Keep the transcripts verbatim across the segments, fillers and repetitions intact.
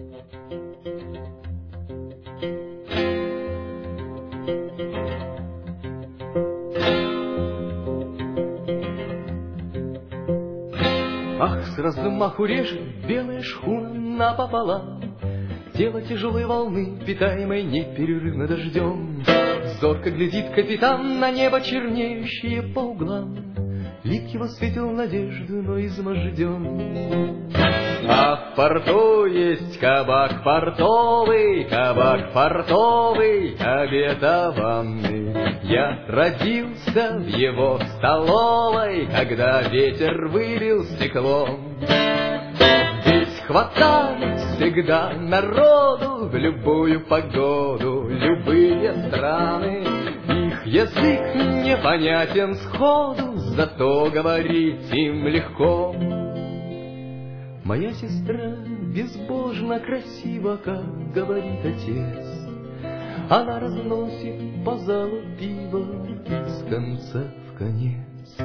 Ах, с размаху режет белая шхуна напополам, тело тяжелой волны, питаемой непрерывно дождем. Зорко глядит капитан на небо, чернеющее по углам. Лик его светил надежду, но изможден. А в порту есть кабак портовый, кабак портовый, обетованный. Я родился в его столовой, когда ветер выбил стекло. Здесь хватает всегда народу в любую погоду, любые страны. Их язык непонятен сходу, зато говорить им легко. Моя сестра безбожно красива, как говорит отец. Она разносит по залу пиво из конца в конец.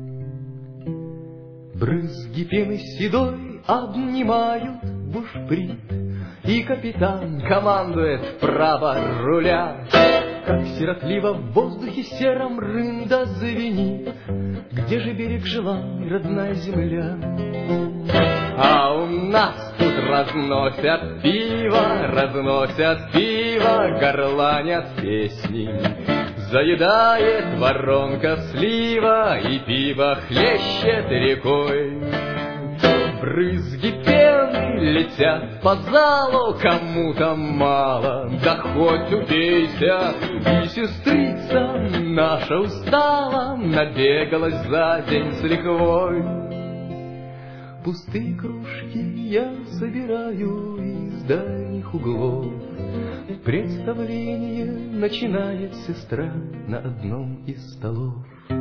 Брызги пены седой обнимают бушприт, и капитан командует вправо руля. Как сиротливо в воздухе сером рында звенит, где же берег желанный, родная земля? А у нас тут разносят пиво, разносят пиво, горланят песни. Заедает воронка слива, и пиво хлещет рекой. Брызги пены летят по залу, кому-то мало, да хоть убейся. И сестрица наша устала, набегалась за день с лихвой. Пустые кружки я собираю из дальних углов. Представление начинает сестра на одном из столов.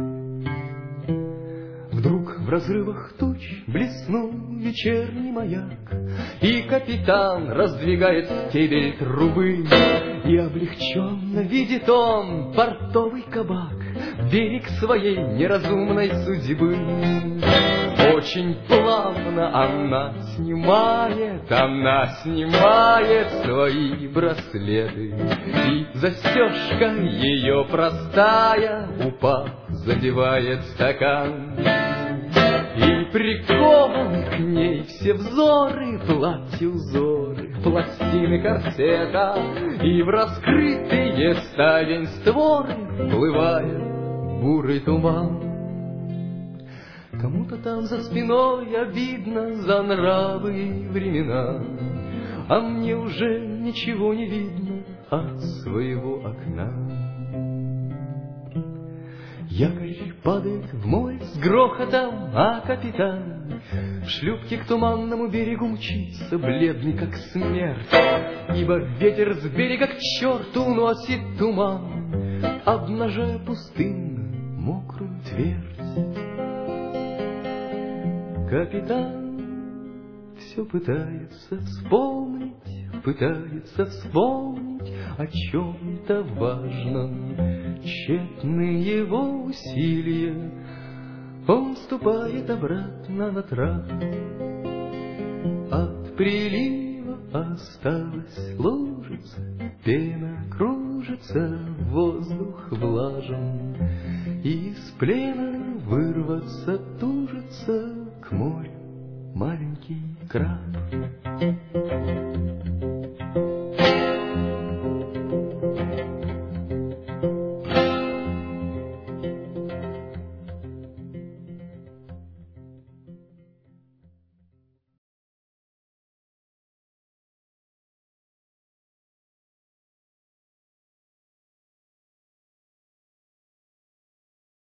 Вдруг в разрывах туч блеснул вечерний маяк, и капитан раздвигает стебель трубы, и облегченно видит он портовый кабак, берег своей неразумной судьбы. Очень плавно она снимает, она снимает свои браслеты, и застежка ее простая, упав, задевает стакан. И прикованы к ней все взоры, платья узоры, пластины корсета, и в раскрытые ставень створы вплывает бурый туман. Кому-то там за спиной обидно за нравы и времена, а мне уже ничего не видно от своего окна. Якорь падает в море с грохотом, а капитан в шлюпке к туманному берегу мчится, бледный как смерть, ибо ветер с берега к черту уносит туман, обнажая пустынную мокрую твердь. Капитан все пытается вспомнить, пытается вспомнить о чем-то важном. Тщетны его усилия, он ступает обратно на трап. От прилива осталась лужица, пена кружится, воздух влажен. Из плена вырваться тужится к морю маленький краб.